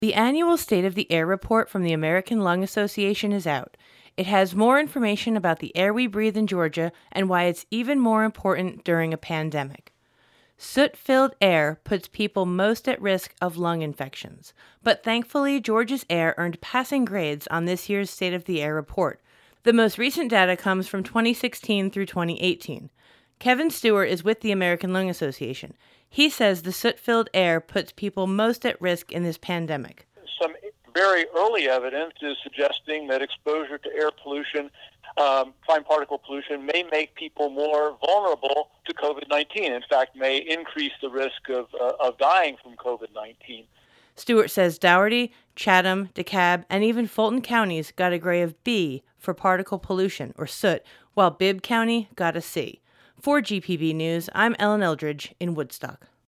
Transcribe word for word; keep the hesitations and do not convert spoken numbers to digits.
The annual State of the Air report from the American Lung Association is out. It has more information about the air we breathe in Georgia and why it's even more important during a pandemic. Soot-filled air puts people most at risk of lung infections, but thankfully Georgia's air earned passing grades on this year's State of the Air report. The most recent data comes from twenty sixteen through twenty eighteen. Kevin Stewart is with the American Lung Association. He says the soot-filled air puts people most at risk in this pandemic. Some very early evidence is suggesting that exposure to air pollution, um, fine particle pollution, may make people more vulnerable to covid nineteen. In fact, may increase the risk of, uh, of dying from covid nineteen. Stewart says Dougherty, Chatham, DeKalb, and even Fulton counties got a grade of B for particle pollution, or soot, while Bibb County got a C. For G P B News, I'm Ellen Eldridge in Woodstock.